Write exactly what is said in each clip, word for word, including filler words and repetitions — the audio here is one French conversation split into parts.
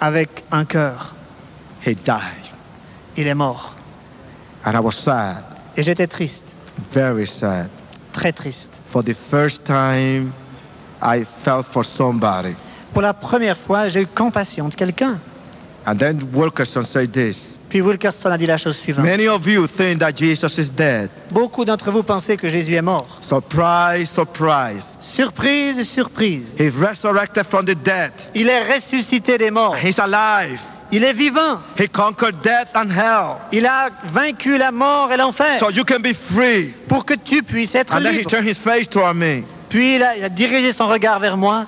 avec un cœur. He died. Il est mort. And I was sad, Et j'étais triste, very sad. très triste. For the first time, I felt for somebody. Pour la première fois, j'ai eu compassion de quelqu'un. And then Wilkerson said this. Puis Wilkerson a dit la chose suivante. Many of you think that Jesus is dead. Beaucoup d'entre vous pensez que Jésus est mort. Surprise, surprise. Surprise, surprise. He's resurrected from the dead. Il est ressuscité des morts. He's alive. Il est vivant. He conquered death and hell. Il a vaincu la mort et l'enfer. So you can be free. Pour que tu puisses être And then he libre. turned his face toward me. Puis il a, il a dirigé son regard vers moi.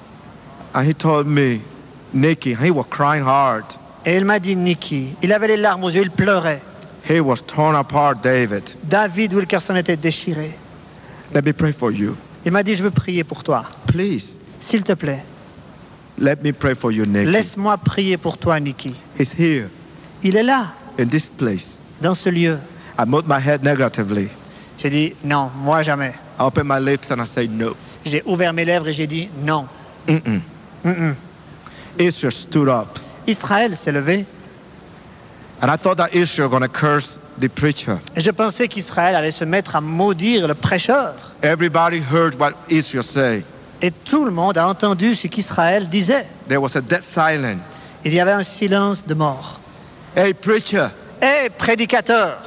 And he told me, Nicky, he was crying hard. Et il m'a dit, Nicky, il avait les larmes aux yeux, il pleurait. He was torn apart, David. David Wilkerson était déchiré. Let me pray for you. Il m'a dit, je veux prier pour toi. Please, S'il te plaît, let me pray for you, Nicky. laisse-moi prier pour toi, Nicky. He's here, Il est là, in this place. dans ce lieu. I moved my head negatively. J'ai dit, non, moi jamais. I opened my lips and I said no. J'ai ouvert mes lèvres et j'ai dit, non. Mm-mm. Mm-mm. Israel stood up. Israël s'est levé. And I thought that Israel was going to curse the preacher. Et je pensais qu'Israël allait se mettre à maudire le prêcheur. Everybody heard what Israel said. Et tout le monde a entendu ce qu'Israël disait. There was a dead silence. Il y avait un silence de mort. Hey, preacher, Hé, prédicateur,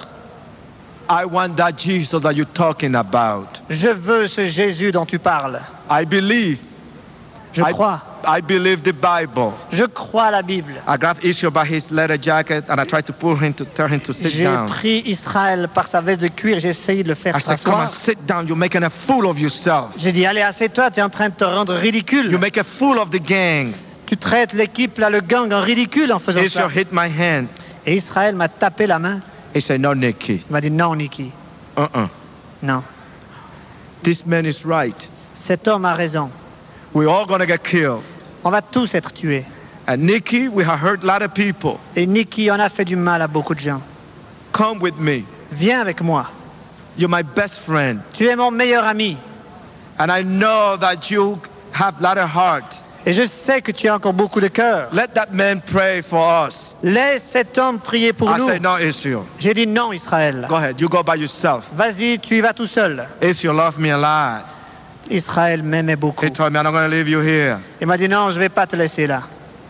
I want that Jesus that you're talking about. je veux ce Jésus dont tu parles. I believe. Je I, crois. I believe the Bible. Je crois à la Bible. I grabbed Israel by his leather jacket and I tried to pull him to tell him to sit J'ai down. pris Israël par sa veste de cuir, j'ai essayé de le faire I said, come on, s'asseoir. sit down. You're making a fool of yourself. J'ai dit, allez, assieds-toi, tu es en train de te rendre ridicule. You make a fool of the gang. Tu traites l'équipe, là, le gang, en ridicule en faisant ça. Israel hit my hand. Et Israël m'a tapé la main. He said, no, Nicky. Il m'a dit, non, Nicky, Uh-uh. non. This man is right. Cet homme a raison. We're all going to get killed. On va tous être tués. And Nicky, we have hurt a lot of people. Et Nicky, on a fait du mal à beaucoup de gens. Come with me. Viens avec moi. You're my best friend. Tu es mon meilleur ami. And I know that you have a lot of heart. Et je sais que tu as encore beaucoup de cœur. Let that man pray for us. Laisse cet homme prier pour I nous. said, no, Israel. J'ai dit non, Israël. Go ahead. You go by yourself. Vas-y, tu y vas tout seul. Israel loved me a lot. Israël m'aimait beaucoup. He told me, I'm not going to leave you here Il m'a dit non, je ne vais pas te laisser là.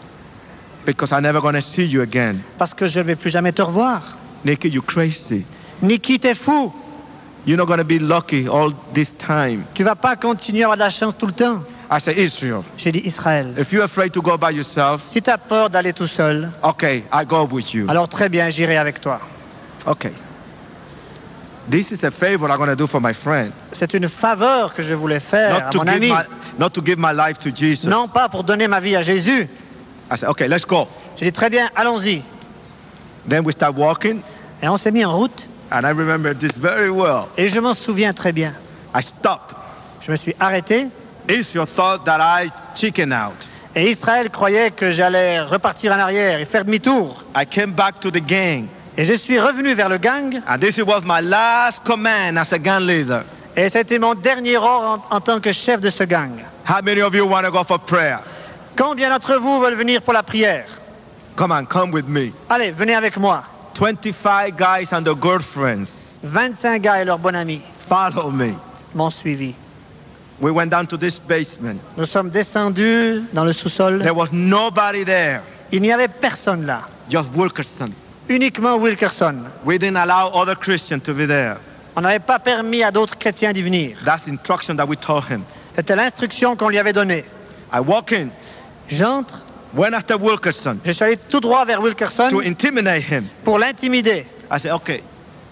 because I'm never going to see you again. Parce que je ne vais plus jamais te revoir. Nicky, you crazy. Nicky, t'es fou. You're not going to be lucky all this time. Tu vas pas continuer à avoir de la chance tout le temps. I said, Israel, J'ai dit Israël. if you're afraid to go by yourself, Si tu as peur d'aller tout seul, okay, I go with you. alors très bien, j'irai avec toi. Okay. This is a favor I'm going to do for my friend. C'est une faveur que je voulais faire Not à to, mon give ami. my, not to give my life to Jesus. Non pas pour donner ma vie à Jésus. I said, okay, let's go. J'ai dit très bien, allons-y. Then we start walking, Et on s'est mis en route. and I remember this very well. Et je m'en souviens très bien. I stopped. Je me suis arrêté. Israel thought that I chicken out. Et Israël croyait que j'allais repartir en arrière et faire demi-tour. I came back to the gang, Et je suis revenu vers le gang. and this was my last command as a gang leader. Et c'était mon dernier ordre en, en tant que chef de ce gang. How many of you want to go for prayer? Combien d'entre vous veulent venir pour la prière? Come on, come with me. Allez, venez avec moi. twenty-five guys and their girlfriends. vingt-cinq gars et leur bon ami Follow me. m'ont suivi. We went down to this basement. Nous sommes descendus dans le sous-sol. There was nobody there, Il n'y avait personne là. just Wilkerson. Uniquement Wilkerson. We didn't allow other Christians to be there. On n'avait pas permis à d'autres chrétiens d'y venir. That's the instruction that we told him. C'était l'instruction qu'on lui avait donnée. I walk in, J'entre. went after Wilkerson Je suis allé tout droit vers Wilkerson to intimidate him. pour l'intimider. I said, okay,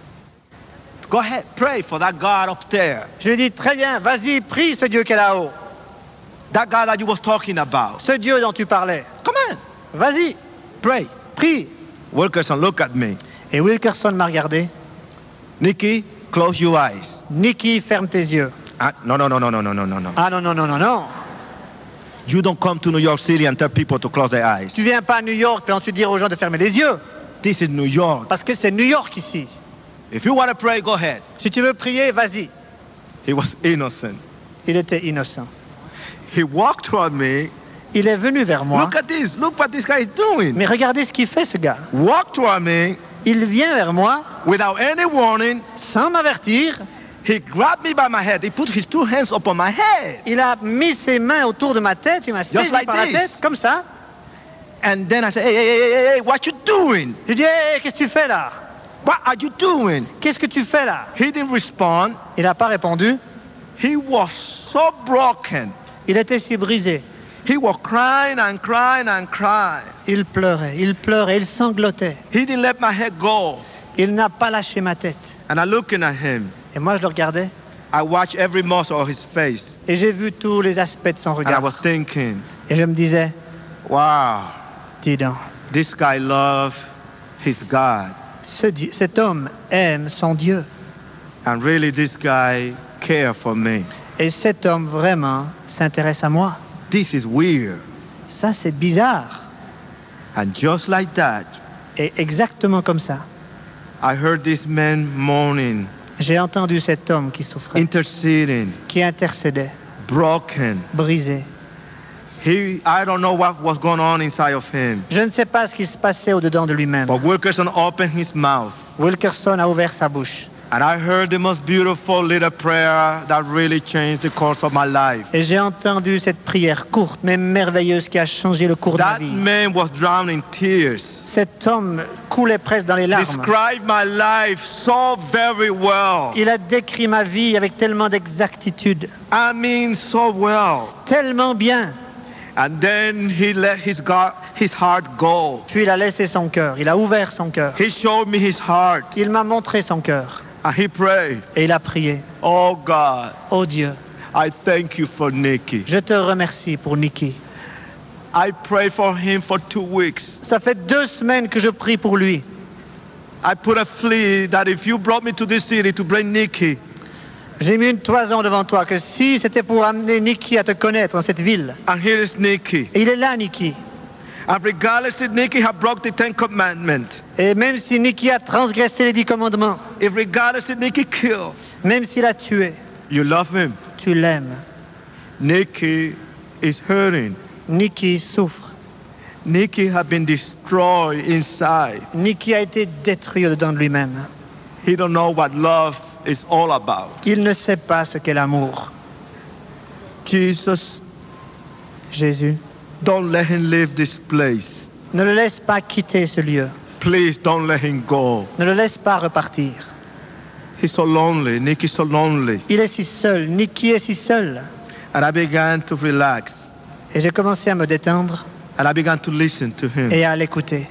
go ahead, pray for that God up there. Je lui ai dit, très bien, vas-y, prie ce Dieu qui est là-haut. That God that you was talking about. Ce Dieu dont tu parlais. Come on, Vas-y, pray. prie. Wilkerson looked at me. Et Wilkerson m'a regardé. Nicky, close your eyes. Nicky, ferme tes yeux. Ah, no, no, no, no, no, no, no, no, no. Ah non, non, non, non, non. You don't come to New York City and tell people to close their eyes. Tu viens pas à New York et ensuite dire aux gens de fermer les yeux. This is New York. Parce que c'est New York ici. If you want to pray, go ahead. Si tu veux prier, vas-y. He was innocent. Il était innocent. He walked toward me Il est venu vers moi. Look at this. Look what this guy is doing. Mais regardez ce qu'il fait, ce gars. Walk toward me Il vient vers moi without any warning. sans m'avertir. He grabbed me by my head. He put his two hands upon my head. Il a mis ses mains autour de ma tête. Il m'a saisi like par la this. tête, comme ça. And then I said, hey, hey, hey, hey, hey, what you doing? J'ai dit, hey, qu'est-ce que tu fais là? What are you doing? Qu'est-ce que tu fais là? He didn't respond. Il n'a pas répondu. He was so broken. Il était si brisé. He was crying and crying and crying. Il pleurait, il pleurait, il sanglotait. He didn't let my head go. Il n'a pas lâché ma tête. And I looking at him. Et moi, je le regardais. I watched every muscle of his face. Et j'ai vu tous les aspects de son And I regard. was thinking, Et je me disais, wow, dis donc, this guy loves his God. ce Dieu- cet homme aime son Dieu. And really this guy cares for me. Et cet homme vraiment s'intéresse à moi. This is weird. Ça, c'est bizarre. And just like that, Et exactement comme ça, I heard this man moaning, j'ai entendu cet homme qui souffrait, interceding, qui intercédait, broken. brisé. He, I don't know what was going on inside of him. Je ne sais pas ce qui se passait au-dedans de lui-même. But Wilkerson opened his mouth. Wilkerson a ouvert sa bouche. And I heard the most beautiful little prayer that really changed the course of my life. Et j'ai entendu cette prière courte mais merveilleuse qui a changé le cours de ma That vie. man was drowned in tears. Cet homme coulait presque dans les larmes. Described my life so very well. Il a décrit ma vie avec tellement d'exactitude, I mean so well. tellement bien. And then he let his, God, his heart go. Puis il a laissé son cœur, il a ouvert son cœur. He showed me his heart. Il m'a montré son cœur And he prayed, et il a prié. oh God, Oh Dieu, I thank you for Nicky. je te remercie pour Nicky. I prayed for him for two weeks. Ça fait deux semaines que je prie pour lui. I put a plea that if you brought me to this city to bring Nicky, J'ai mis une toison devant toi que si c'était pour amener Nicky à te connaître dans cette ville. and here is Nicky. Et il est là, Nicky. And regardless if Nicky had broke the Ten Commandments, Et même si Nicky a transgressé les dix commandements, if regardless if Nicky killed, même s'il a tué, you love him. tu l'aimes. Nicky is hurting. Nicky souffre. Nicky had been destroyed inside. Nicky a été détruit au-dedans de lui-même. He don't know what love is all about. Il ne sait pas ce qu'est l'amour. Jesus, Jésus, don't let him leave this place. ne le laisse pas quitter ce lieu. Please don't let him go. Ne le laisse pas repartir. He's so lonely. Nicky's so lonely. Il est si seul. Nicky est si seul. And I began to relax. Et j'ai commencé à me détendre And I began to listen to him. et à l'écouter.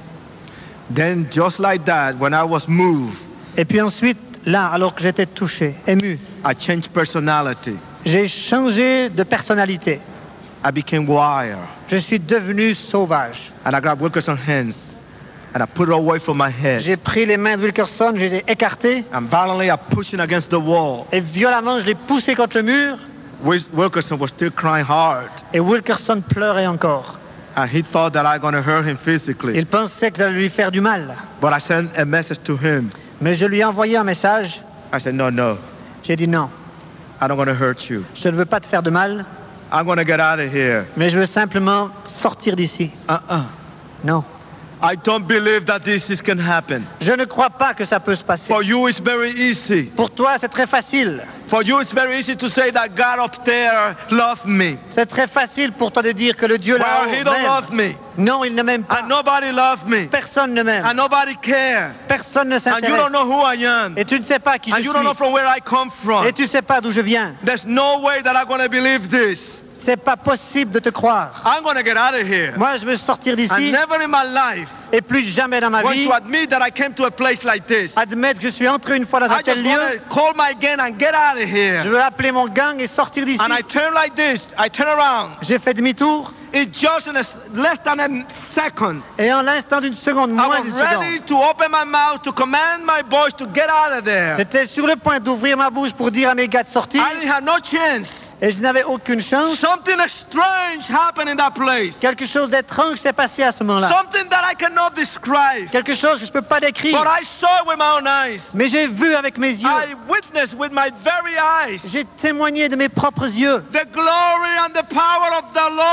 Then just like that, when I was moved, Et puis ensuite, là, alors que j'étais touché, ému, I changed personality. j'ai changé de personnalité. I became wild. Je suis devenu sauvage. And I grabbed Wilkerson's hands and I put it away from my head. J'ai pris les mains de Wilkerson, je les ai écartées And violently I pushed him against the wall. et violemment je l'ai poussé contre le mur Wil- Wilkerson was still crying hard. et Wilkerson pleurait encore. And he thought that I was going to hurt him physically. Il pensait que j'allais lui faire du mal. But I sent a message to him. Mais je lui ai envoyé un message. I said, no, no, J'ai dit non, I don't want to hurt you. je ne veux pas te faire de mal, I'm going to get out of here. mais je veux simplement sortir d'ici. Uh-uh. Non. I don't believe that this is can happen. Je ne crois pas que ça peut se passer. For you, it's very easy. Pour toi, c'est très facile. For you, it's very easy to say that God up there loved me. C'est très facile pour toi de dire que le Dieu Well, là-haut he don't love m'aime. me. Non, il ne m'aime pas. And nobody loved me. Personne ne m'aime. And nobody cares. Personne ne And you s'intéresse. don't know who I am. Et tu ne sais pas qui je And you don't know suis. from where I come from. Et tu ne sais pas d'où je viens. There's no way that I'm going to believe this. C'est pas possible de te croire. I'm going to get out of here. Moi, je veux sortir And d'ici never in my life et plus jamais dans ma want vie to admit that I came to a place like this. admettre que je suis entré une fois dans un I tel just lieu. want to call my gang and get out of Je here. veux appeler mon gang et sortir d'ici. And I turn like this. I turn around. J'ai fait demi-tour It's just in a s- less than a second. et en l'instant d'une seconde, I moins was d'une seconde, ready to open my mouth to command my boys to get out of there. j'étais sur le point d'ouvrir ma bouche pour dire à mes gars de sortir I didn't have no chance. et je n'avais aucune chance. Something strange happened in that place. Quelque chose d'étrange s'est passé à ce moment-là. Something that I cannot describe. Quelque chose que je ne peux pas décrire. But I saw it with my own eyes. Mais j'ai vu avec mes yeux. I witnessed with my very eyes J'ai témoigné de mes propres yeux. the glory and the power of the Lord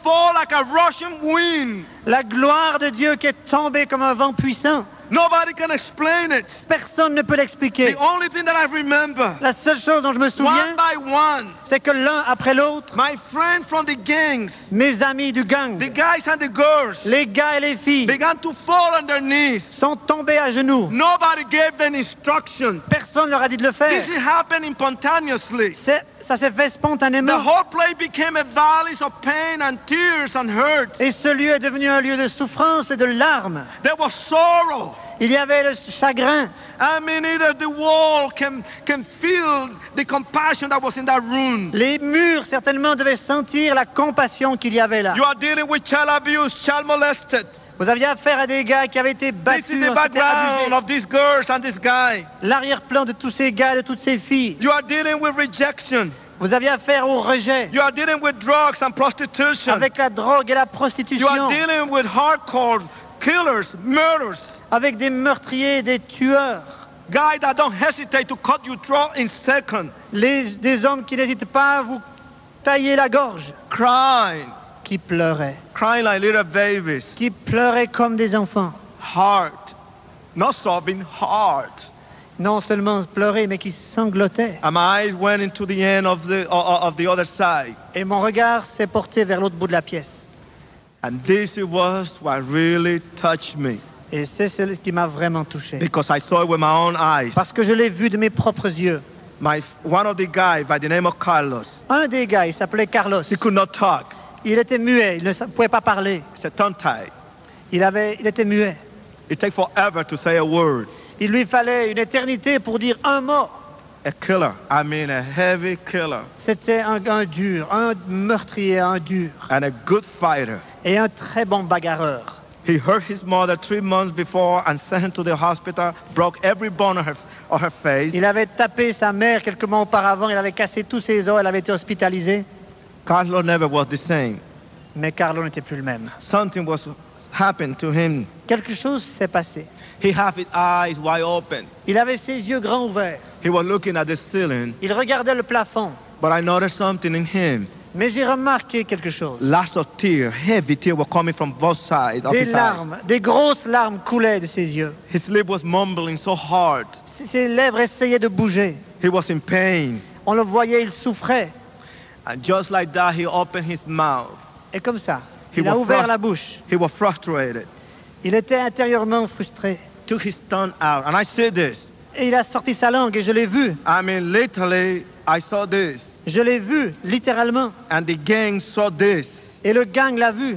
fall like a rushing wind. La gloire de Dieu qui est tombée comme un vent puissant. Nobody can explain it. Personne ne peut l'expliquer. The only thing that I remember, La seule chose dont je me one souviens, by one, c'est que l'un après l'autre, my friends from the gangs, mes amis du gang, the guys and the girls, les gars et les filles, began to fall on their knees. sont tombés à genoux. Nobody gave them instruction. Personne ne leur a dit de le faire. This is happening spontaneously. C'est- ça s'est fait The spontanément. whole place became a valley of pain and tears and hurt. Et ce lieu est devenu un lieu de souffrance et de larmes. There was sorrow. Il y avait le chagrin. I mean, either the wall can, can feel the compassion that was in that room. Les murs, certainement, devaient sentir la compassion qu'il y avait là. You are dealing with child abuse, child molested. Vous aviez affaire à des gars qui avaient été This battus, is the on s'était background abusés. of these girls and this guy. L'arrière-plan de tous ces gars et de toutes ces filles. You are dealing with rejection. Vous aviez affaire au rejet, You are dealing with drugs and prostitution. avec la drogue et la You are prostitution, dealing with hardcore killers, murders. avec des meurtriers, des tueurs, Guys that don't hesitate to cut your throat in seconds. les, des hommes qui n'hésitent pas à vous tailler la gorge, Crying. qui pleuraient, Crying like little babies. qui pleuraient comme des enfants. Heart. Not sobbing, heart. Non seulement pleurer, mais qui sanglotaient. And my eyes went into the end of the, of of the other side. Et mon regard s'est porté vers l'autre bout de la pièce. And this it was what really touched me. Et c'est ce qui m'a vraiment touché. Because I saw it with my own eyes. Parce que je l'ai vu de mes propres yeux. My, one of the guys by the name of Carlos, Un des gars, il s'appelait Carlos. he could not talk. Il était muet, il ne sa- pouvait pas parler. He's a tongue-tied. Il, avait, il était muet. It takes forever to say a word. Il lui fallait une éternité pour dire un mot. A killer. I mean a heavy killer. C'était un, un dur, un meurtrier, un dur. And a good fighter. Et un très bon bagarreur. He hurt his mother three months before and sent her to the hospital, broke every bone of her, of her face. Il avait tapé sa mère quelques mois auparavant, il avait cassé tous ses os, elle avait été hospitalisée. Carlos never was the same. Mais Carlo n'était plus le même. Something was happened to him. Quelque chose s'est passé. He had his eyes wide open. Il avait ses yeux grands ouverts. He was looking at the ceiling, Il regardait le plafond. but I noticed something in him. Mais j'ai remarqué quelque chose. Lots of tears, heavy tears were coming from both sides of Des his eyes. larmes, des grosses larmes coulaient de ses yeux. His lip was mumbling so hard. Ses lèvres essayaient de bouger. He was in pain. On le voyait, il souffrait. And just like that, he opened his mouth. Et comme ça, He il a was ouvert frust- la bouche. He was frustrated. Il était intérieurement frustré. Took his tongue out. And I see this. Et il a sorti sa langue et je l'ai vu. I mean, literally, I saw this. Je l'ai vu, littéralement. And the gang saw this. Et le gang l'a vu.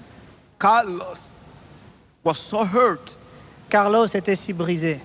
Carlos was so hurt. Carlos était si brisé.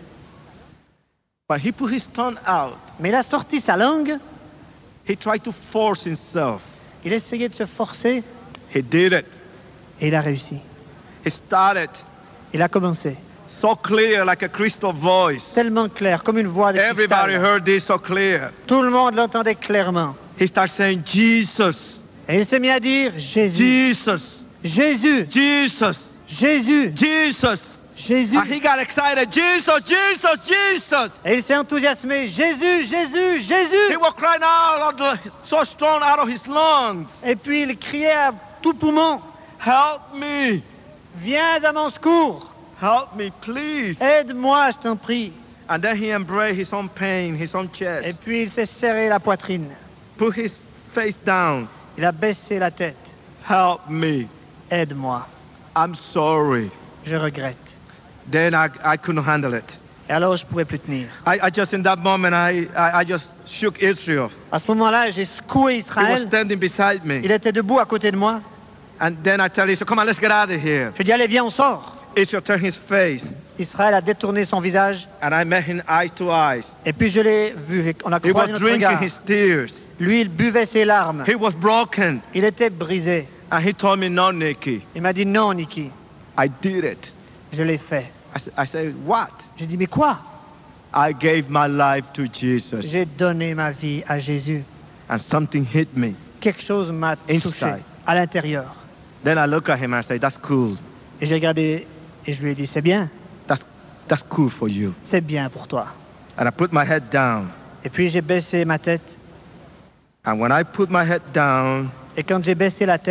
But he put his tongue out. Mais il a sorti sa langue. He tried to force himself. Il essayait de se forcer. He did it. Et il a réussi. He started Il a commencé. so clear, like a crystal voice. Tellement clair, comme une voix de Everybody cristal. heard this so clear. Tout le monde l'entendait clairement. He started saying, Jesus, Et il s'est mis à dire Jésus, Jesus, Jésus, Jesus, Jésus, Jesus. Jésus. And he got excited. Jesus, Jesus, Jesus. Et il s'est enthousiasmé. Jésus, Jésus, Jésus. He was crying out of the, so strong out of his lungs. Et puis il criait à tout poumon. Help me. Viens à mon secours. Help me, please. Aide-moi, je t'en prie. And then he embraced his own pain, his own Et chest. puis il s'est serré la poitrine. Put his face down. Il a baissé la tête. Help me. Aide-moi. I'm sorry. Je regrette. Then I, I couldn't handle it. Et alors je ne pouvais plus tenir. I, I just, in that moment, I, I, I just shook Israel. À ce moment-là, j'ai secoué He was Israël. standing beside me. Il était debout à côté de moi. And then I tell Israel, come on, let's get out of here. Je dis, allez, viens, on sort. Israel turned his face. Israël a détourné son visage. And I met him eye to eyes. Et puis je l'ai vu. On a He was croisé notre drinking regard. his tears. Lui, il buvait ses larmes. He was broken. Il était brisé. And he told me, no, Nikki, Il m'a dit, non, Niki, I did it. je l'ai fait. I, s- I said, what? J'ai dit, mais quoi? I gave my life to Jesus. J'ai donné ma vie à Jésus. And something hit me. Quelque chose m'a touché Inside. à l'intérieur. Then I look at him and I say, that's cool. Et j'ai regardé et je lui ai dit, c'est bien, That's, that's cool for you. c'est bien pour toi. And I put my head down. Et puis j'ai baissé ma tête. And when I put my head down, Et quand j'ai baissé la tête,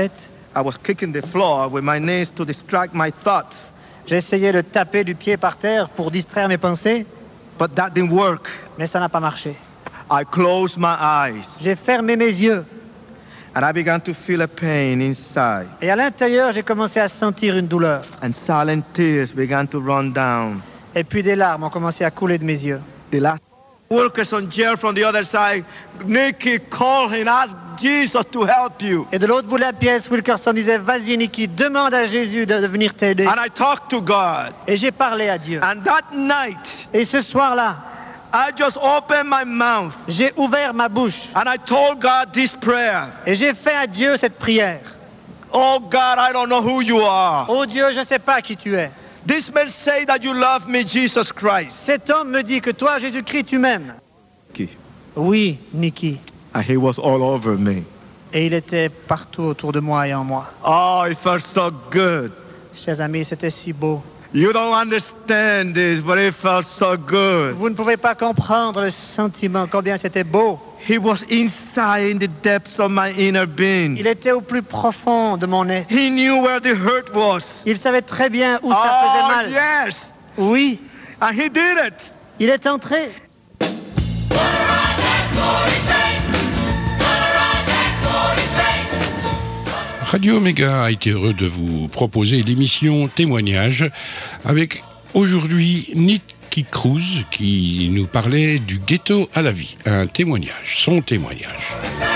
I was kicking the floor with my knees to distract my thoughts. J'essayais de taper du pied par terre pour distraire mes pensées, But that didn't work. mais ça n'a pas marché. I closed my eyes J'ai fermé mes yeux and I began to feel a pain inside. et à l'intérieur, j'ai commencé à sentir une douleur. And silent tears began to run down. Et puis des larmes ont commencé à couler de mes yeux. The last workers on jail from the other side, Nicky, call him, ask Jesus to help you. Et de l'autre bout de la pièce, Wilkerson disait, vas-y Nicky, demande à Jésus de, de venir t'aider. And I talked to God. Et j'ai parlé à Dieu. And that night, Et ce soir-là, I just opened my mouth j'ai ouvert ma bouche and I told God this prayer. et j'ai fait à Dieu cette prière. Oh God, I don't know who you are. Oh Dieu, je ne sais pas qui tu es. This man say that you love me, Jesus Christ. Cet homme me dit que toi, Jésus-Christ, tu m'aimes. Oui, Nicky. And he was all over me. Et il était partout autour de moi et en moi. Oh, it felt so good. Chers amis, c'était si beau. You don't understand this, but it felt so good. Vous ne pouvez pas comprendre le sentiment, combien c'était beau. He was inside in the depths of my inner being. Il était au plus profond de mon être. He knew where the hurt was. Il savait très bien où ça faisait Oh, mal. yes. Oui, And he did it. il est entré. Radio Omega a été heureux de vous proposer l'émission Témoignage avec aujourd'hui Nicky Cruz qui nous parlait du ghetto à la vie. Un témoignage, son témoignage.